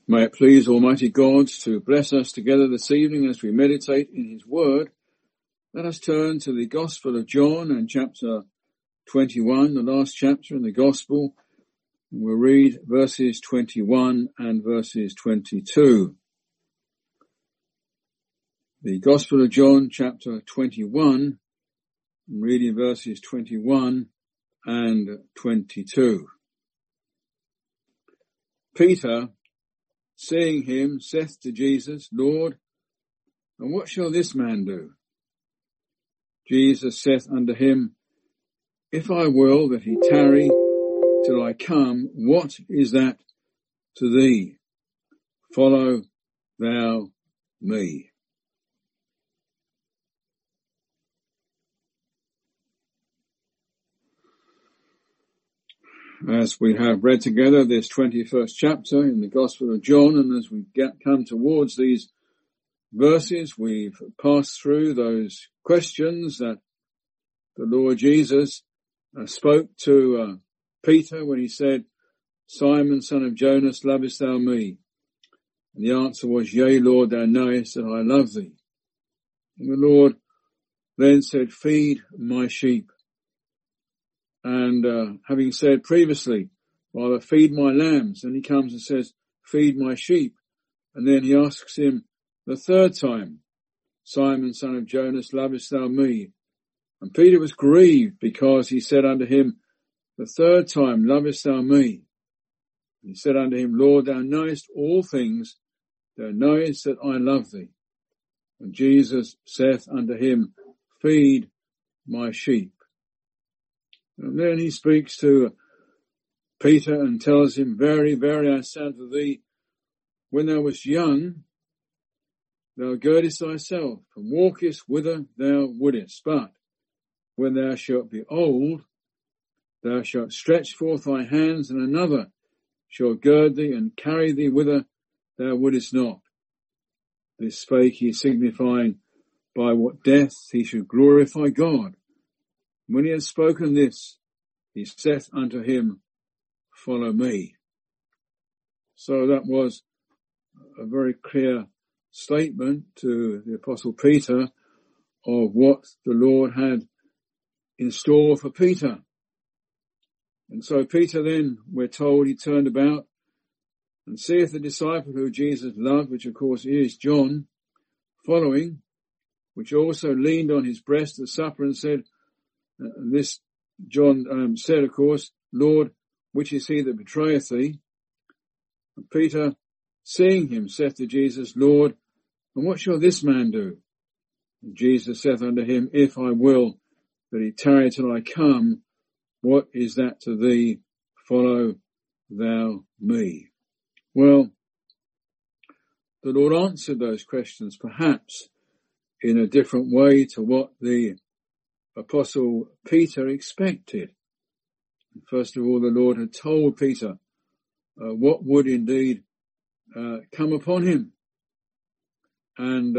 May it please Almighty God to bless us together this evening as we meditate in His Word. Let us turn to the Gospel of John and chapter 21, the last chapter in the Gospel. We'll read verses 21 and verses 22. The Gospel of John, chapter 21, reading verses 21 and 22. Peter, seeing him, saith to Jesus, Lord, and what shall this man do? Jesus saith unto him, If I will that he tarry till I come, what is that to thee? Follow thou me. As we have read together this 21st chapter in the Gospel of John, and as we come towards these verses, we've passed through those questions that the Lord Jesus spoke to Peter when he said, Simon, son of Jonas, lovest thou me? And the answer was, Yea, Lord, thou knowest that I love thee. And the Lord then said, Feed my sheep. And having said previously, rather feed my lambs, and he comes and says, feed my sheep. And then he asks him the third time, Simon, son of Jonas, lovest thou me? And Peter was grieved because he said unto him the third time, lovest thou me? And he said unto him, Lord, thou knowest all things, thou knowest that I love thee. And Jesus saith unto him, feed my sheep. And then he speaks to Peter and tells him, Very, very, I say unto thee, when thou wast young, thou girdest thyself, and walkest whither thou wouldest. But when thou shalt be old, thou shalt stretch forth thy hands, and another shall gird thee, and carry thee whither thou wouldest not. This spake he, signifying by what death he should glorify God. When he had spoken this, he saith unto him, Follow me. So that was a very clear statement to the Apostle Peter of what the Lord had in store for Peter. And so Peter then, we're told, he turned about and seeth the disciple who Jesus loved, which of course is John, following, which also leaned on his breast at supper and said, and this John said, of course, Lord, which is he that betrayeth thee? And Peter, seeing him, saith to Jesus, Lord, and what shall this man do? And Jesus saith unto him, If I will that he tarry till I come, what is that to thee? Follow thou me. Well, the Lord answered those questions perhaps in a different way to what the Apostle Peter expected. First of all, the Lord had told Peter what would indeed come upon him. And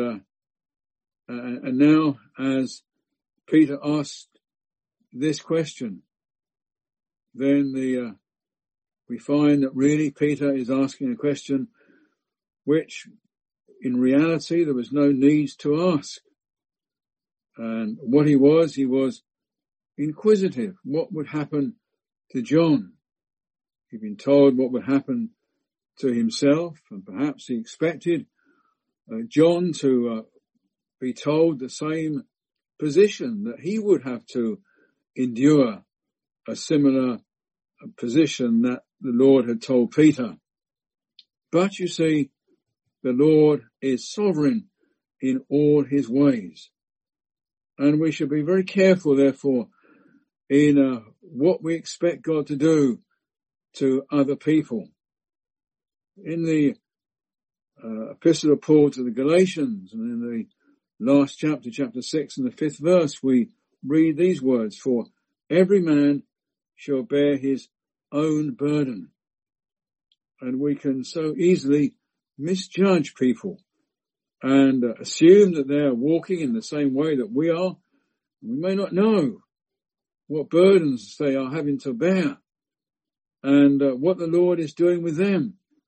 now, as Peter asked this question, then we find that really Peter is asking a question which in reality there was no need to ask. And what he was inquisitive. What would happen to John? He'd been told what would happen to himself, and perhaps he expected John to be told the same position, that he would have to endure a similar position that the Lord had told Peter. But you see, the Lord is sovereign in all his ways. And we should be very careful, therefore, in what we expect God to do to other people. In the Epistle of Paul to the Galatians, and in the last chapter, chapter 6 and the 5th verse, we read these words, For every man shall bear his own burden. And we can so easily misjudge people and assume that they are walking in the same way that we are. We may not know what burdens they are having to bear and what the Lord is doing with them.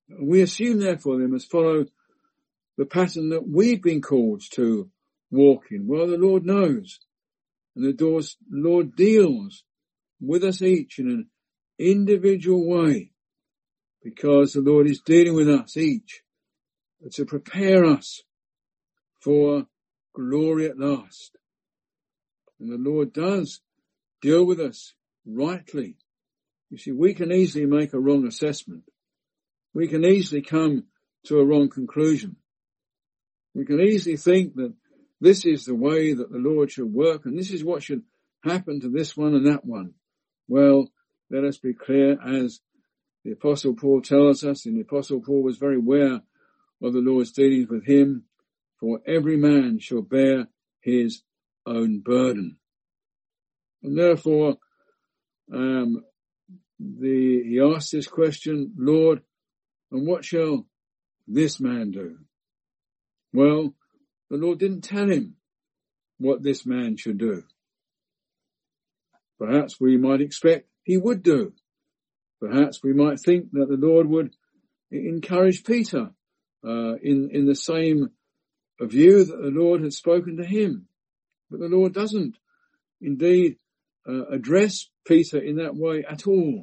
We assume, therefore, they must follow the pattern that we've been called to walk in. Well, the Lord knows, and the Lord deals with us each in an individual way, because the Lord is dealing with us each to prepare us for glory at last. And the Lord does deal with us rightly. You see, we can easily make a wrong assessment. We can easily come to a wrong conclusion. We can easily think that this is the way that the Lord should work, and this is what should happen to this one and that one. Well, let us be clear, as the Apostle Paul tells us, and the Apostle Paul was very aware of the Lord's dealings with him, for every man shall bear his own burden. And therefore, he asked this question, Lord, and what shall this man do? Well, the Lord didn't tell him what this man should do. Perhaps we might expect he would do. Perhaps we might think that the Lord would encourage Peter in the same view that the Lord had spoken to him. But the Lord doesn't indeed address Peter in that way at all.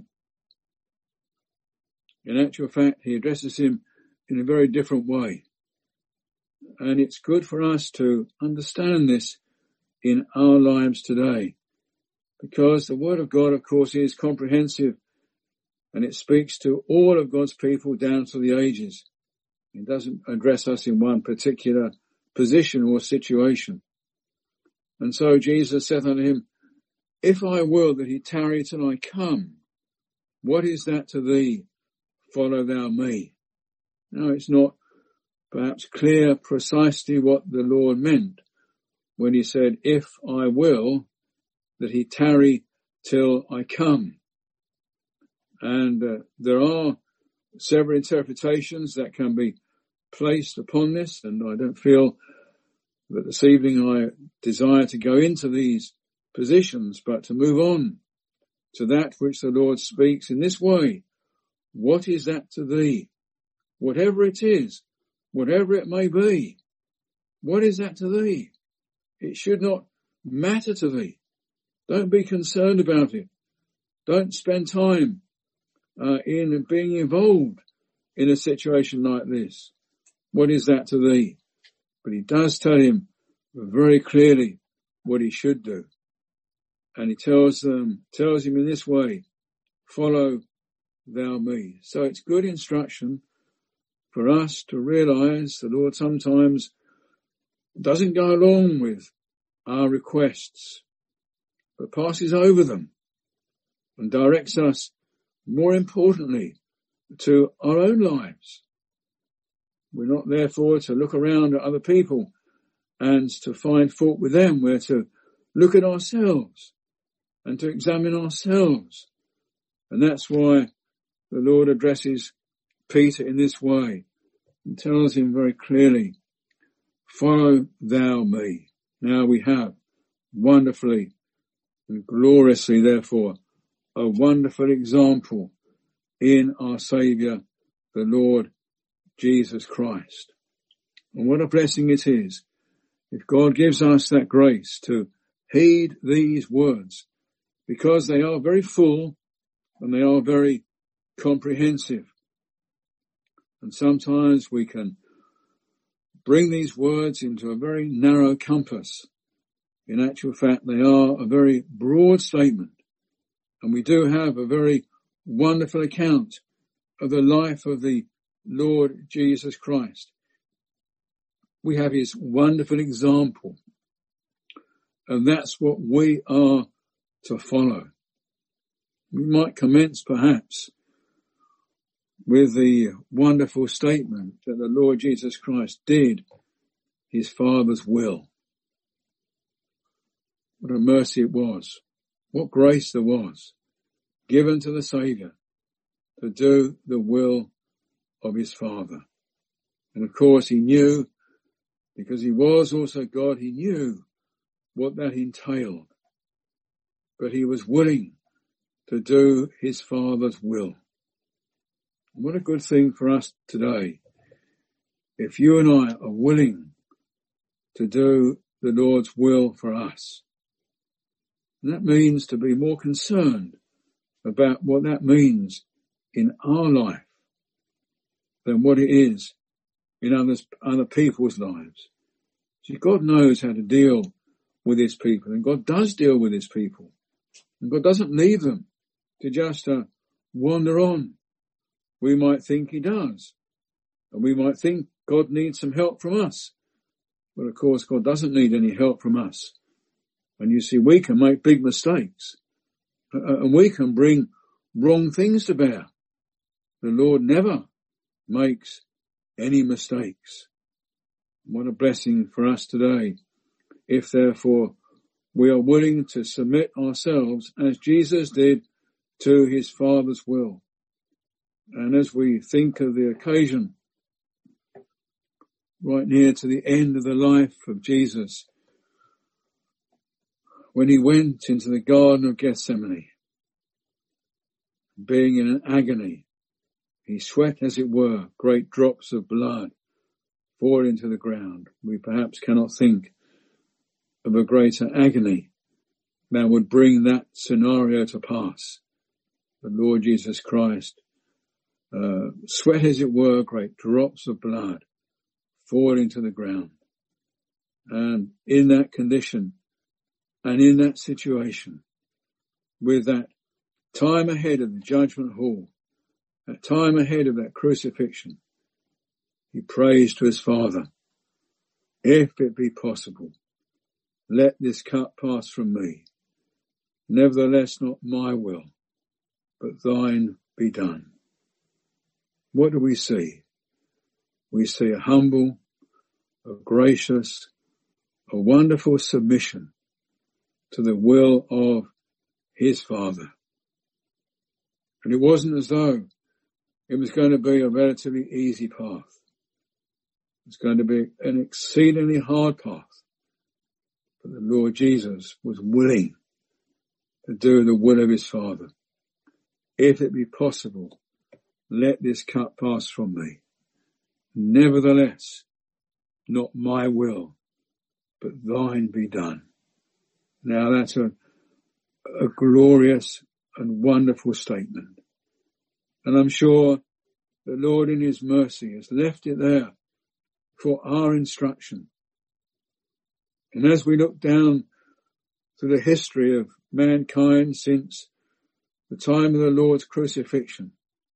In actual fact, he addresses him in a very different way. And it's good for us to understand this in our lives today, because the Word of God, of course, is comprehensive, and it speaks to all of God's people down to the ages. It doesn't address us in one particular position or situation. And so Jesus said unto him, If I will that he tarry till I come, what is that to thee? Follow thou me. Now, it's not perhaps clear precisely what the Lord meant when he said, if I will that he tarry till I come. And there are several interpretations that can be placed upon this, and I don't feel that this evening I desire to go into these positions, but to move on to that which the Lord speaks in this way. What is that to thee? Whatever it is, whatever it may be, what is that to thee? It should not matter to thee. Don't be concerned about it. Don't spend time in being involved in a situation like this. What is that to thee? But he does tell him very clearly what he should do. And he tells him in this way, follow thou me. So it's good instruction for us to realize the Lord sometimes doesn't go along with our requests, but passes over them and directs us, more importantly, to our own lives. We're not therefore to look around at other people and to find fault with them. We're to look at ourselves and to examine ourselves. And that's why the Lord addresses Peter in this way and tells him very clearly, follow thou me. Now we have wonderfully and gloriously, therefore, a wonderful example in our Saviour, the Lord Jesus Christ. And what a blessing it is if God gives us that grace to heed these words, because they are very full and they are very comprehensive. And sometimes we can bring these words into a very narrow compass. In actual fact, they are a very broad statement. And we do have a very wonderful account of the life of the Lord Jesus Christ. We have his wonderful example. And that's what we are to follow. We might commence perhaps with the wonderful statement that the Lord Jesus Christ did his Father's will. What a mercy it was. What grace there was given to the Saviour to do the will of his Father. And of course he knew, because he was also God, he knew what that entailed. But he was willing to do his Father's will. And What a good thing for us today. If you and I are willing to do the Lord's will for us, and that means to be more concerned about what that means in our life than what it is in other people's lives. See, God knows how to deal with his people, and God does deal with his people. And God doesn't leave them to just wander on. We might think he does, and we might think God needs some help from us. But of course, God doesn't need any help from us. And you see, we can make big mistakes, and we can bring wrong things to bear. The Lord never makes any mistakes. What a blessing for us today. If therefore we are willing to submit ourselves as Jesus did to his Father's will. And as we think of the occasion right near to the end of the life of Jesus, when he went into the Garden of Gethsemane, being in an agony, he sweat, as it were, great drops of blood fall into the ground. We perhaps cannot think of a greater agony that would bring that scenario to pass. The Lord Jesus Christ sweat, as it were, great drops of blood fall into the ground. And in that condition and in that situation, with that time ahead of the judgment hall, that time ahead of that crucifixion, he prays to his Father, if it be possible, let this cup pass from me. Nevertheless, not my will, but thine be done. What do we see? We see a humble, a gracious, a wonderful submission to the will of his Father. And it wasn't as though it was going to be a relatively easy path. It's going to be an exceedingly hard path. But the Lord Jesus was willing to do the will of his Father. If it be possible, let this cup pass from me. Nevertheless, not my will, but thine be done. Now that's a glorious and wonderful statement. And I'm sure the Lord in his mercy has left it there for our instruction. And as we look down through the history of mankind since the time of the Lord's crucifixion,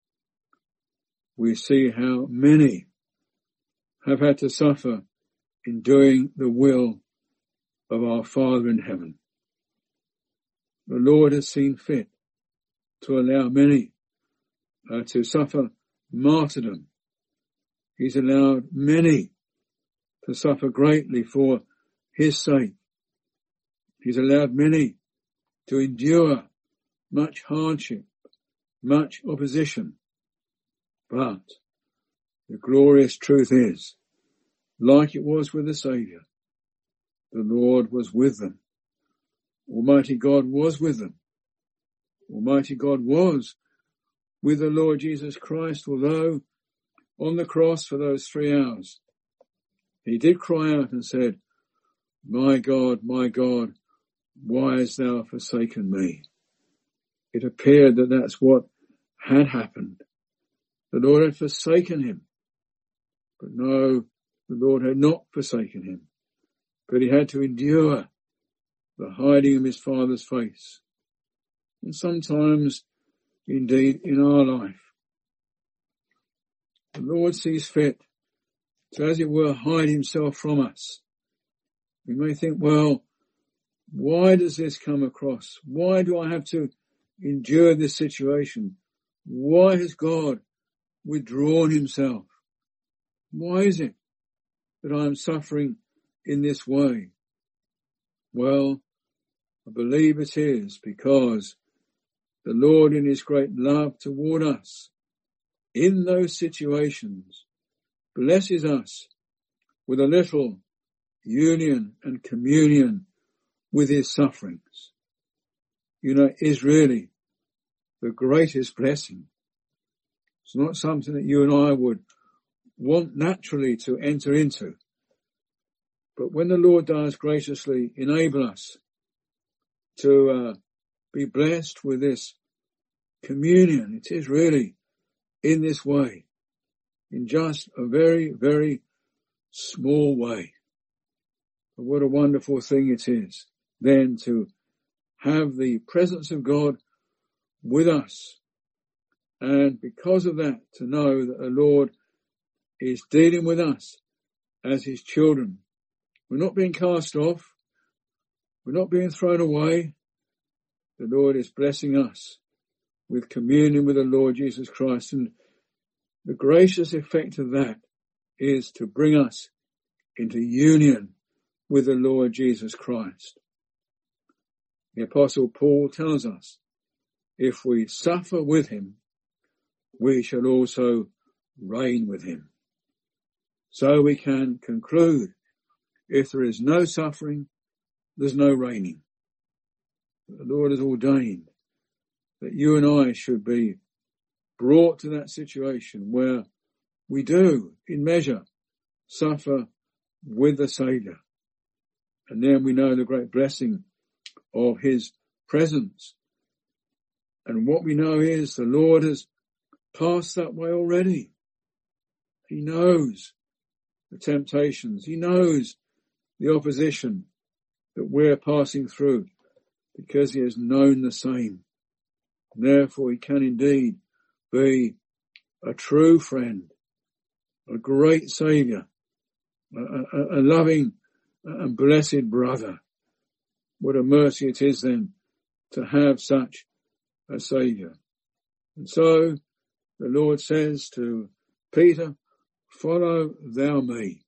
we see how many have had to suffer in doing the will of our Father in heaven. The Lord has seen fit to allow many to suffer martyrdom. He's allowed many to suffer greatly for his sake. He's allowed many to endure much hardship, much opposition. But the glorious truth is, like it was with the Saviour, the Lord was with them. Almighty God was with them. Almighty God was with the Lord Jesus Christ, although on the cross for those 3 hours, he did cry out and said, my God, why hast thou forsaken me? It appeared that that's what had happened. The Lord had forsaken him. But no, the Lord had not forsaken him. But he had to endure the hiding of his Father's face. And sometimes, indeed, in our life, the Lord sees fit to, as it were, hide himself from us. We may think, well, why does this come across? Why do I have to endure this situation? Why has God withdrawn himself? Why is it that I am suffering in this way? Well, I believe it is because the Lord in his great love toward us in those situations blesses us with a little union and communion with his sufferings. You know, is really the greatest blessing. It's not something that you and I would want naturally to enter into. But when the Lord does graciously enable us to be blessed with this communion, it is really in this way, in just a very, very small way. But what a wonderful thing it is then to have the presence of God with us. And because of that, to know that the Lord is dealing with us as his children. We're not being cast off. We're not being thrown away. The Lord is blessing us with communion with the Lord Jesus Christ. And the gracious effect of that is to bring us into union with the Lord Jesus Christ. The Apostle Paul tells us, if we suffer with him, we shall also reign with him. So we can conclude, if there is no suffering, there's no reigning. The Lord has ordained that you and I should be brought to that situation where we do, in measure, suffer with the Saviour. And then we know the great blessing of his presence. And what we know is the Lord has passed that way already. He knows the temptations. He knows the opposition that we're passing through because he has known the same. Therefore, he can indeed be a true friend, a great Saviour, a loving and blessed brother. What a mercy it is then to have such a Saviour. And so the Lord says to Peter, follow thou me.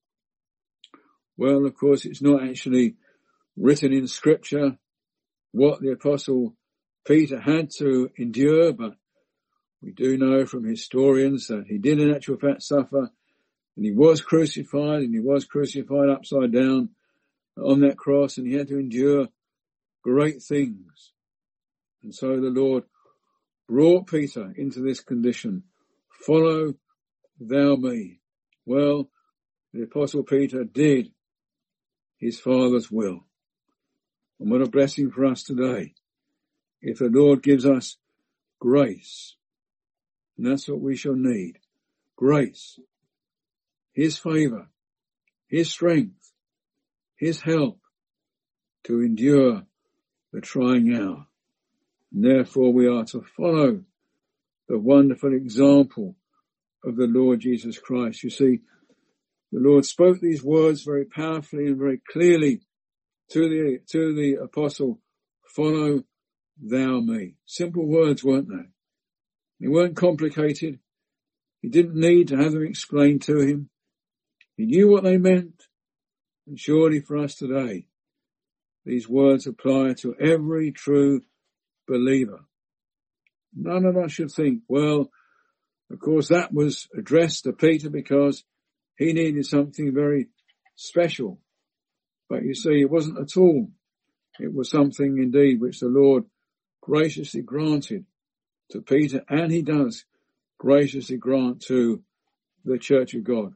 Well, of course, it's not actually written in Scripture what the Apostle Peter had to endure, but we do know from historians that he did in actual fact suffer, and he was crucified, and he was crucified upside down on that cross, and he had to endure great things. And so the Lord brought Peter into this condition. Follow thou me. Well, the Apostle Peter did his Father's will. And what a blessing for us today. If the Lord gives us grace, and that's what we shall need. Grace, his favour, his strength, his help to endure the trying hour. And therefore we are to follow the wonderful example of the Lord Jesus Christ. You see, the Lord spoke these words very powerfully and very clearly to the apostle, follow thou me. Simple words, weren't they? They weren't complicated. He didn't need to have them explained to him. He knew what they meant. And surely for us today, these words apply to every true believer. None of us should think, well, of course that was addressed to Peter because he needed something very special. But you see, it wasn't at all. It was something indeed which the Lord graciously granted to Peter, and he does graciously grant to the Church of God.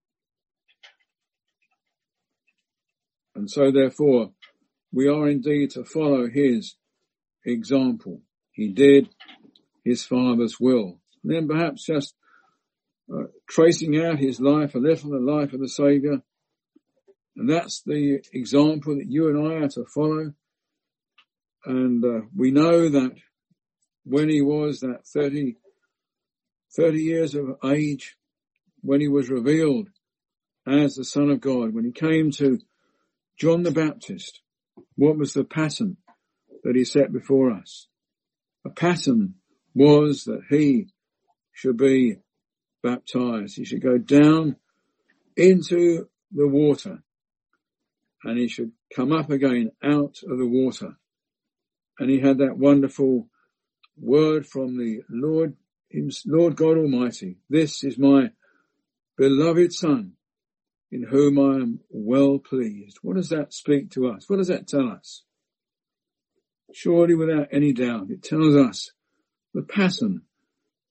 And so therefore, we are indeed to follow his example. He did his Father's will. And then perhaps just tracing out his life, a little the life of the Saviour. And that's the example that you and I are to follow. And we know that when he was that 30 years of age, when he was revealed as the Son of God, when he came to John the Baptist, what was the pattern that he set before us? A pattern was that he should be baptized. He should go down into the water and he should come up again out of the water. And he had that wonderful word from the Lord God Almighty. This is my beloved Son, in whom I am well pleased. What does that speak to us? What does that tell us? Surely without any doubt, it tells us the pattern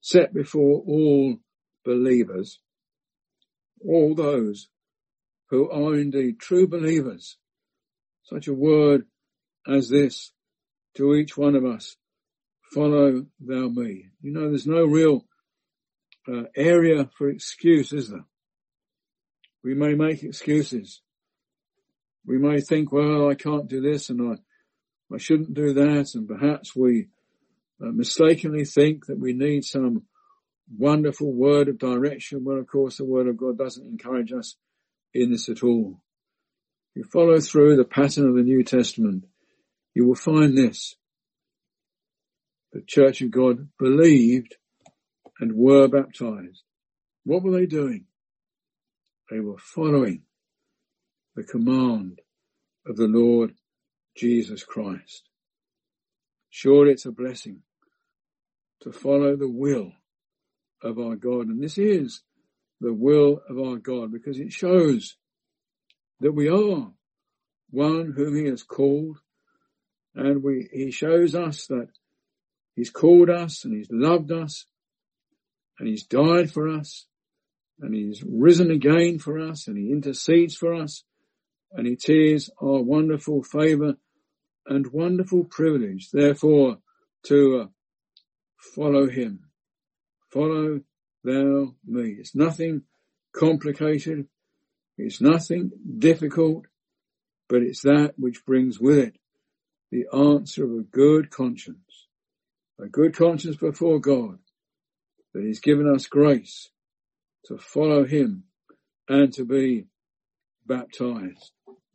set before all believers, all those who are indeed true believers, such a word as this to each one of us: follow thou me. You know, there's no real area for excuse, is there? We may make excuses. We may think, well, I can't do this and I shouldn't do that, and perhaps we mistakenly think that we need some wonderful word of direction. Well, of course, the word of God doesn't encourage us in this at all. If you follow through the pattern of the New Testament, you will find this: the Church of God believed and were baptized. What were they doing? They were following the command of the Lord Jesus Christ. Surely it's a blessing to follow the will of our God. And this is the will of our God, because it shows that we are one whom he has called, and he shows us that he's called us and he's loved us and he's died for us and he's risen again for us and he intercedes for us, and it is our wonderful favour and wonderful privilege, therefore, to follow him. Follow thou me. It's nothing complicated. It's nothing difficult, but it's that which brings with it the answer of a good conscience before God, that he's given us grace to follow him and to be baptized.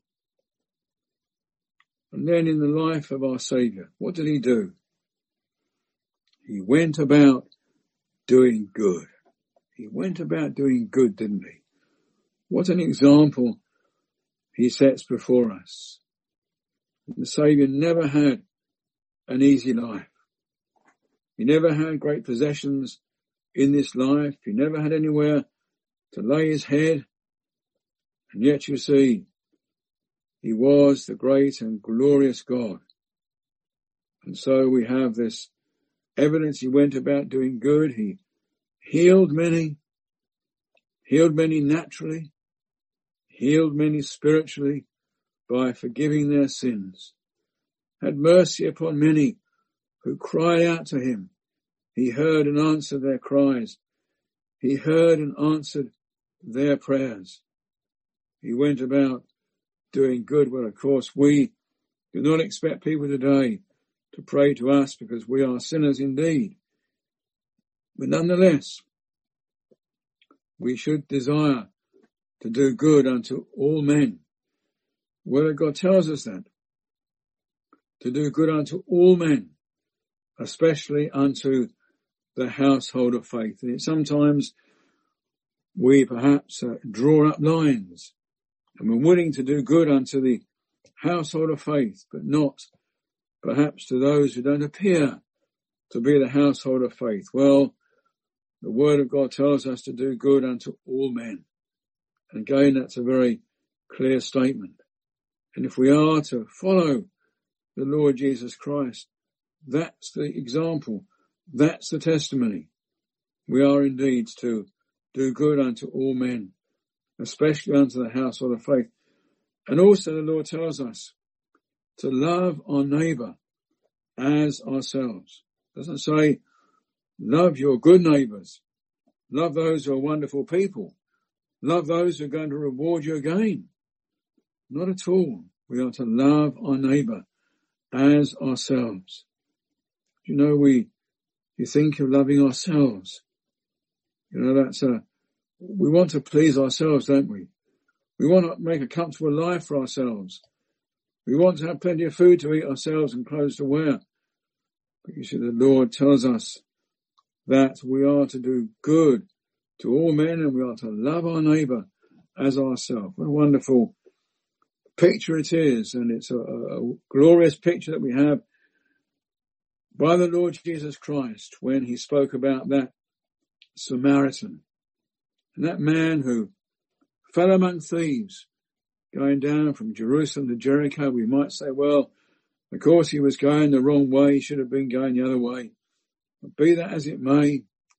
And then in the life of our Saviour, what did he do? He went about doing good. He went about doing good, didn't he? What an example he sets before us. The Saviour never had an easy life. He never had great possessions in this life. He never had anywhere to lay his head. And yet, you see, he was the great and glorious God. And so we have this evidence he went about doing good. He healed many naturally, healed many spiritually by forgiving their sins, had mercy upon many who cried out to him. He heard and answered their cries. He heard and answered their prayers. He went about doing good. Well, of course, we do not expect people today to pray to us because we are sinners indeed. But nonetheless, we should desire to do good unto all men. The Word of God tells us that. To do good unto all men, especially unto the household of faith. And sometimes we perhaps draw up lines, and we're willing to do good unto the household of faith, but not perhaps to those who don't appear to be the household of faith. Well, the Word of God tells us to do good unto all men. And again, that's a very clear statement. And if we are to follow the Lord Jesus Christ, that's the example. That's the testimony. We are indeed to do good unto all men, especially unto the household of faith. And also the Lord tells us to love our neighbour as ourselves. It doesn't say love your good neighbours. Love those who are wonderful people. Love those who are going to reward you again. Not at all. We are to love our neighbour as ourselves. You know, you think of loving ourselves. You know, we want to please ourselves, don't we? We want to make a comfortable life for ourselves. We want to have plenty of food to eat ourselves and clothes to wear. But you see, the Lord tells us that we are to do good to all men and we are to love our neighbour as ourselves. What a wonderful picture it is, and it's a glorious picture that we have by the Lord Jesus Christ when he spoke about that Samaritan and that man who fell among thieves going down from Jerusalem to Jericho. We might say, well, of course he was going the wrong way. He should have been going the other way. But be that as it may,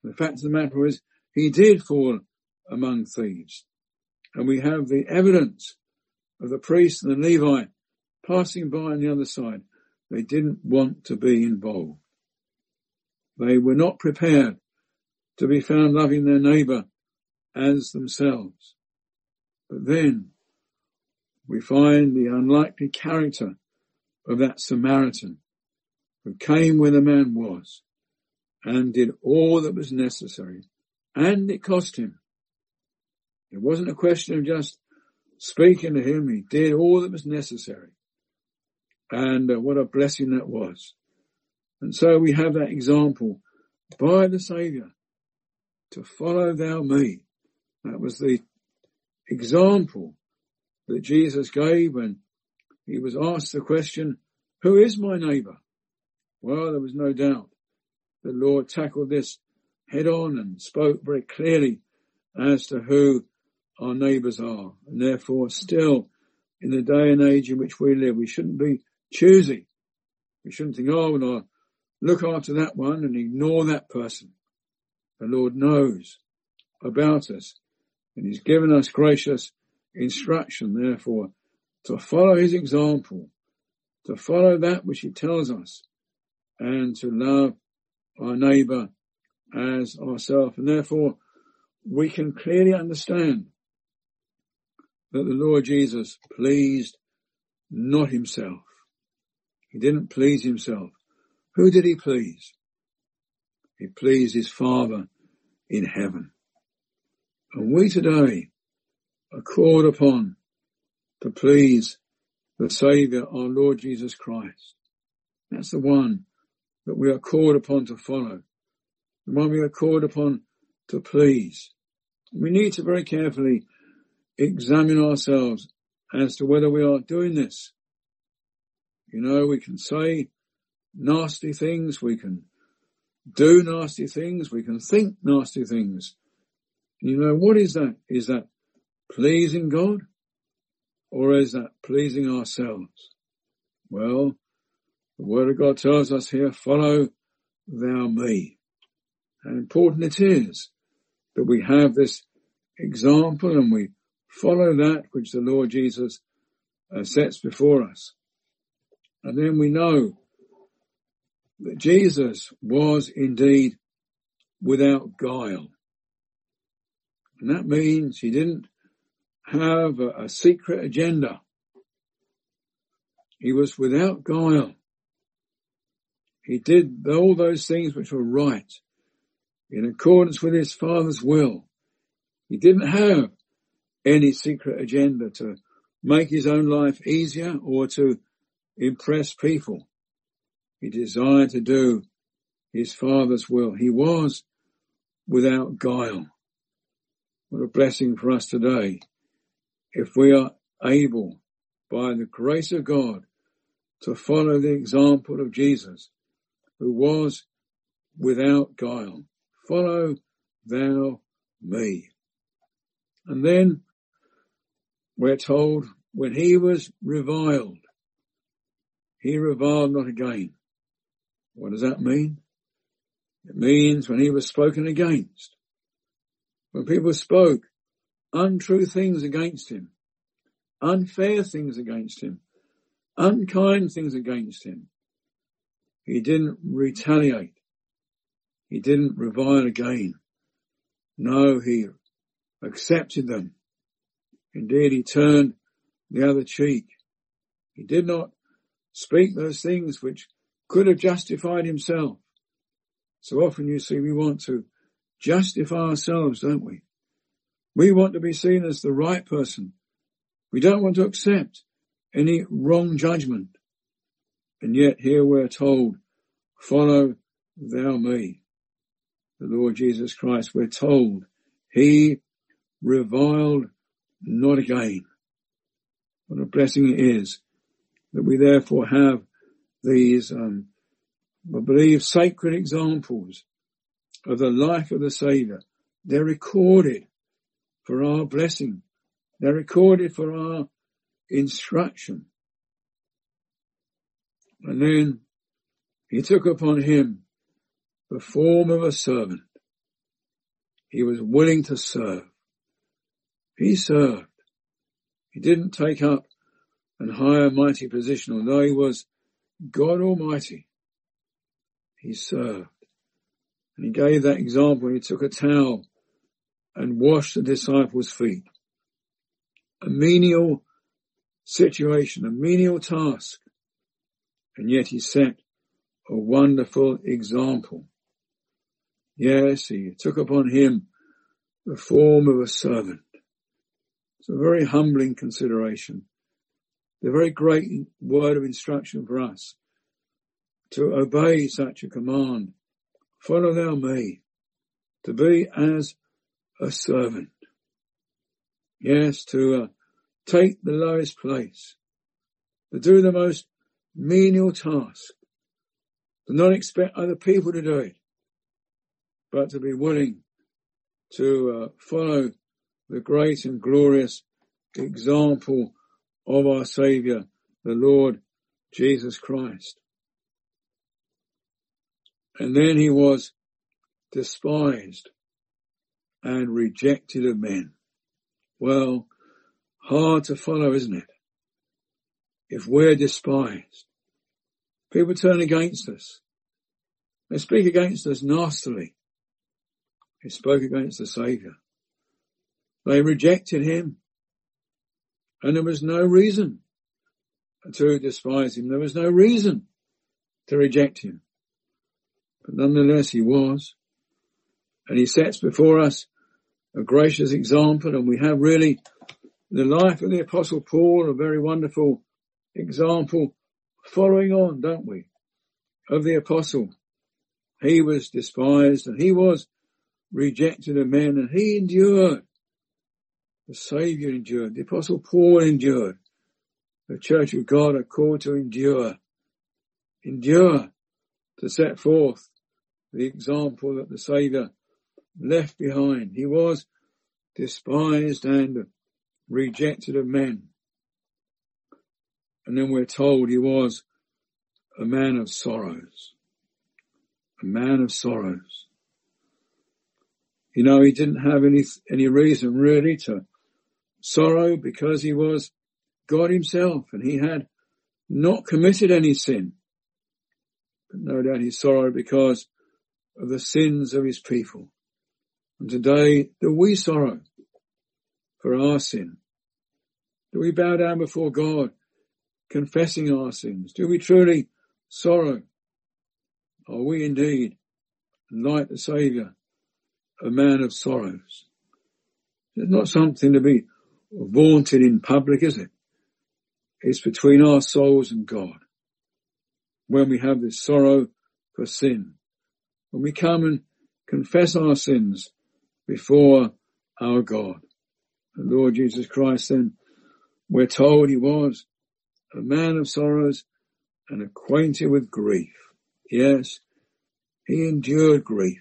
The fact of the matter is, he did fall among thieves. And we have the evidence of the priest and the Levite passing by on the other side. They didn't want to be involved. They were not prepared to be found loving their neighbour as themselves. But then we find the unlikely character of that Samaritan who came where the man was and did all that was necessary. And it cost him. It wasn't a question of just speaking to him. He did all that was necessary. And what a blessing that was. And so we have that example by the Saviour to follow thou me. That was the example that Jesus gave when he was asked the question, who is my neighbour? Well, there was no doubt the Lord tackled this head on and spoke very clearly as to who our neighbours are. And therefore, still in the day and age in which we live, we shouldn't be choosy. We shouldn't think, oh, well, I'll look after that one and ignore that person. The Lord knows about us, and he's given us gracious instruction, therefore, to follow his example, to follow that which he tells us, and to love our neighbour as ourselves. And therefore, we can clearly understand that the Lord Jesus pleased not himself. He didn't please himself. Who did he please? He pleased his Father in heaven. And we today are called upon to please the Saviour, our Lord Jesus Christ. That's the one that we are called upon to follow, the one we are called upon to please. We need to very carefully examine ourselves as to whether we are doing this. You know, we can say nasty things, we can do nasty things, we can think nasty things. You know, what is that? Is that pleasing God? Or is that pleasing ourselves? Well, the Word of God tells us here, follow thou me. How important it is that we have this example and we follow that which the Lord Jesus sets before us. And then we know that Jesus was indeed without guile. And that means he didn't have a secret agenda. He was without guile. He did all those things which were right in accordance with his Father's will. He didn't have any secret agenda to make his own life easier or to impress people. He desired to do his Father's will. He was without guile. What a blessing for us today if we are able, by the grace of God, to follow the example of Jesus, who was without guile. Follow thou me. And then we're told, when he was reviled, he reviled not again. What does that mean? It means when he was spoken against. When people spoke untrue things against him, unfair things against him, unkind things against him, he didn't retaliate. He didn't revile again. No, he accepted them. Indeed, he turned the other cheek. He did not speak those things which could have justified himself. So often you see we want to justify ourselves, don't we? We want to be seen as the right person. We don't want to accept any wrong judgment. And yet here we're told, follow thou me. The Lord Jesus Christ, we're told, he reviled not again. What a blessing it is that we therefore have these, I believe, sacred examples of the life of the Saviour. They're recorded for our blessing. They're recorded for our instruction. And then he took upon him the form of a servant. He was willing to serve. He served. He didn't take up an higher mighty position, although he was God Almighty. He served. And he gave that example when he took a towel and washed the disciples' feet. A menial situation, a menial task. And yet he set a wonderful example. Yes, he took upon him the form of a servant. It's a very humbling consideration. The very great word of instruction for us to obey such a command. Follow thou me, to be as a servant. Yes, to take the lowest place, to do the most menial task, to not expect other people to do it, but to be willing to follow the great and glorious example of our Saviour, the Lord Jesus Christ. And then he was despised and rejected of men. Well, hard to follow, isn't it? If we're despised, people turn against us. They speak against us nastily. They spoke against the Saviour. They rejected him. And there was no reason to despise him. There was no reason to reject him. But nonetheless he was. And he sets before us a gracious example. And we have really the life of the Apostle Paul, a very wonderful example following on, don't we, of the Apostle. He was despised and he was rejected of men, and he endured. The Saviour endured. The Apostle Paul endured. The Church of God are called to endure. Endure, to set forth the example that the Saviour left behind. He was despised and rejected of men. And then we're told he was a man of sorrows. A man of sorrows. You know, he didn't have any reason really to sorrow, because he was God himself and he had not committed any sin. But no doubt he sorrowed because of the sins of his people. And today, do we sorrow for our sin? Do we bow down before God, confessing our sins? Do we truly sorrow? Are we indeed, like the Saviour, a man of sorrows? It's not something to be vaunted in public, is it? It's between our souls and God. When we have this sorrow for sin, when we come and confess our sins before our God. The Lord Jesus Christ, then, we're told he was a man of sorrows and acquainted with grief. Yes, he endured grief.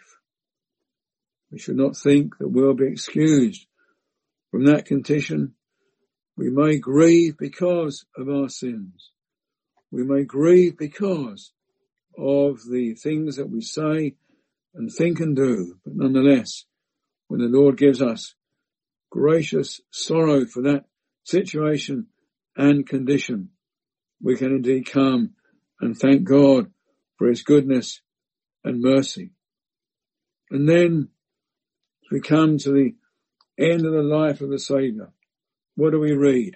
We should not think that we'll be excused from that condition. We may grieve because of our sins. We may grieve because of the things that we say and think and do. But nonetheless, when the Lord gives us gracious sorrow for that situation and condition, we can indeed come and thank God for his goodness and mercy. And then as we come to the end of the life of the Saviour, what do we read?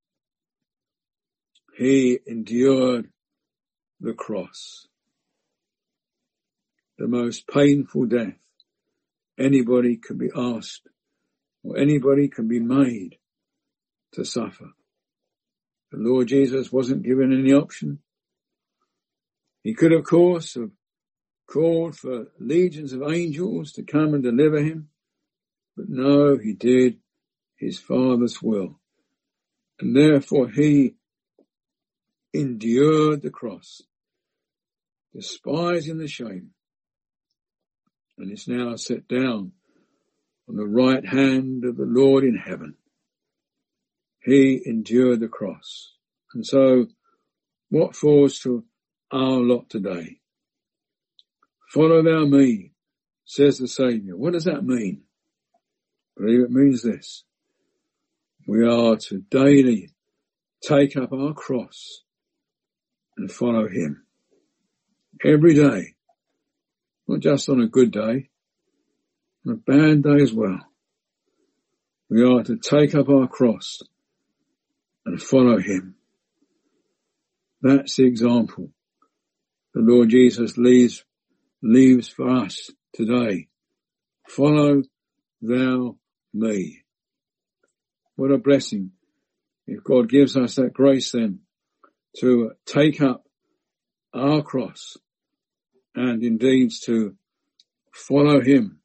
He endured the cross, the most painful death anybody can be asked or anybody can be made to suffer. The Lord Jesus wasn't given any option. He could, of course, have called for legions of angels to come and deliver him. But no, he did his Father's will. And therefore he endured the cross, despising the shame. And is now set down on the right hand of the Lord in heaven. He endured the cross. And so what falls to our lot today? Follow thou me, says the Saviour. What does that mean? I believe it means this. We are to daily take up our cross and follow him. Every day. Not just on a good day, on a bad day as well. We are to take up our cross and follow him. That's the example the Lord Jesus leaves for us today. Follow thou me. What a blessing if God gives us that grace then to take up our cross and indeed to follow him.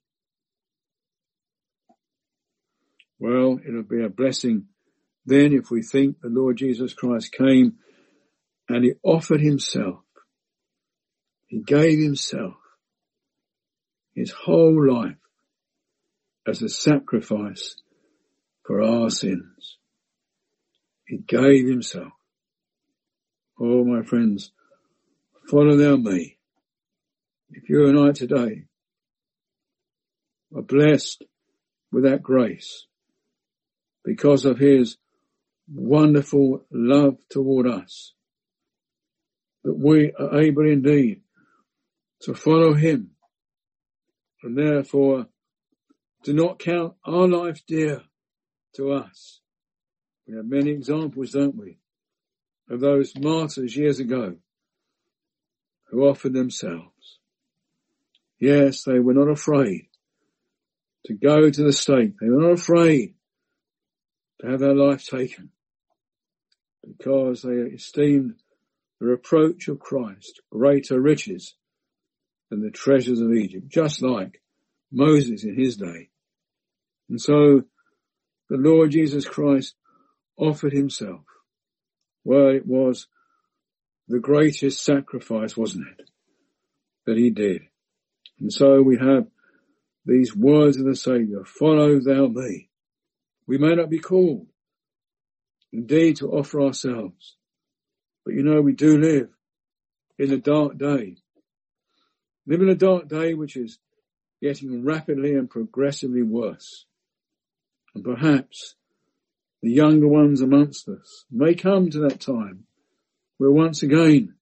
Well, it'll be a blessing then if we think the Lord Jesus Christ came and he offered himself. He gave himself, his whole life, as a sacrifice for our sins. He gave himself. Oh, my friends, follow thou me. If you and I today are blessed with that grace because of his wonderful love toward us, that we are able indeed to follow him, and therefore do not count our life dear to us. We have many examples, don't we, of those martyrs years ago who offered themselves. Yes, they were not afraid to go to the stake. They were not afraid to have their life taken because they esteemed the reproach of Christ greater riches than the treasures of Egypt, just like Moses in his day. And so the Lord Jesus Christ offered himself. Well, it was the greatest sacrifice, wasn't it, that he did. And so we have these words of the Saviour, follow thou me. We may not be called indeed to offer ourselves, but you know we do live in a dark day. Live in a dark day which is getting rapidly and progressively worse. And perhaps the younger ones amongst us may come to that time where once again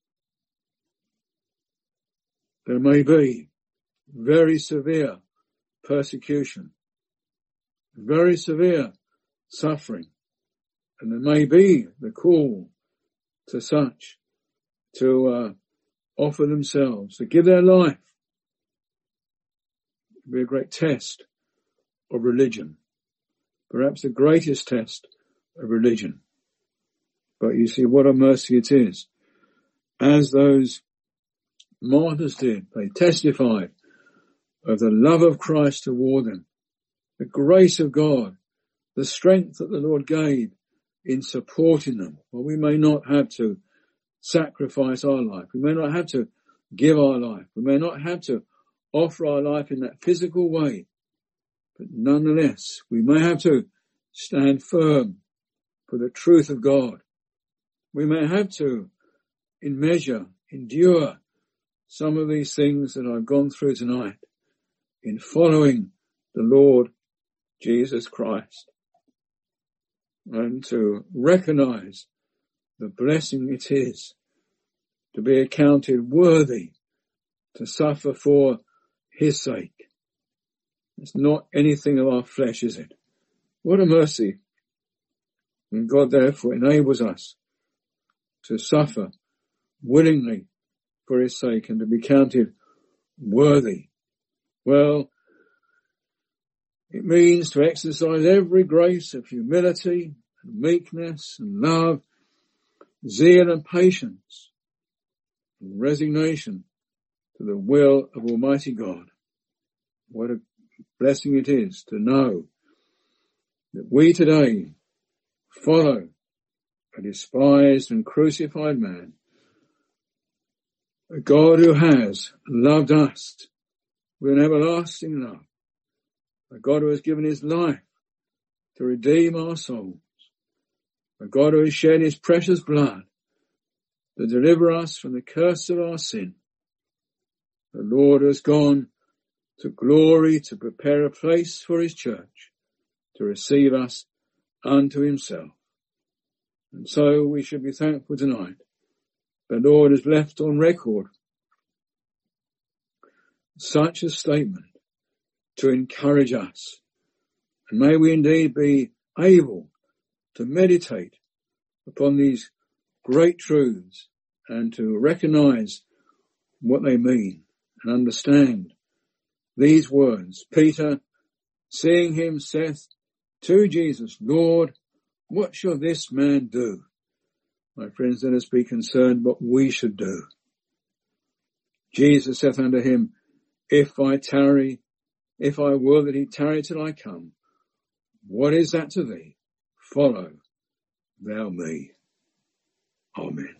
there may be very severe persecution, very severe suffering, and there may be the call to such to offer themselves, to give their life. It will be a great test of religion, perhaps the greatest test of religion. But you see what a mercy it is. As those martyrs did, they testified of the love of Christ toward them, the grace of God, the strength that the Lord gave in supporting them. Well, we may not have to sacrifice our life. We may not have to give our life. We may not have to offer our life in that physical way. But nonetheless, we may have to stand firm for the truth of God. We may have to, in measure, endure some of these things that I've gone through tonight in following the Lord Jesus Christ, and to recognize the blessing it is to be accounted worthy to suffer for his sake. It's not anything of our flesh, is it? What a mercy. And God therefore enables us to suffer willingly for his sake and to be counted worthy. Well, it means to exercise every grace of humility and meekness and love, zeal and patience, and resignation to the will of Almighty God. What a blessing it is to know that we today follow a despised and crucified man, a God who has loved us with an everlasting love, a God who has given his life to redeem our souls, a God who has shed his precious blood to deliver us from the curse of our sin. The Lord has gone to glory, to prepare a place for his church, to receive us unto himself. And so we should be thankful tonight. The Lord has left on record such a statement to encourage us. And may we indeed be able to meditate upon these great truths and to recognize what they mean and understand these words. Peter, seeing him, saith to Jesus, Lord, what shall this man do? My friends, let us be concerned what we should do. Jesus saith unto him, if I will that he tarry till I come, what is that to thee? Follow thou me. Amen.